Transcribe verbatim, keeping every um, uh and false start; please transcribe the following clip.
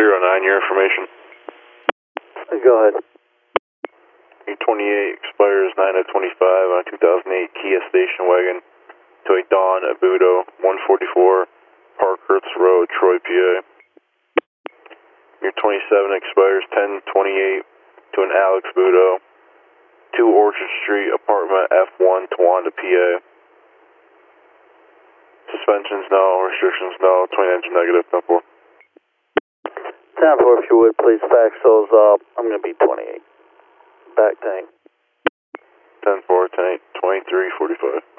zero nine, your information. Go ahead. E twenty-eight expires nine of twenty-five on a two thousand eight Kia station wagon to a Dawn Abudo, one forty-four Parkhurst Road, Troy, P A. Your twenty-seven expires ten twenty-eight to an Alex Budo, two Orchard Street, apartment F one, Towanda, P A. Suspensions no, restrictions no, twin engine negative, ten four. ten four, if you would, please fax those up. I'm going to be twenty-eight. Back tank. ten four, ten eight, twenty-three forty-five.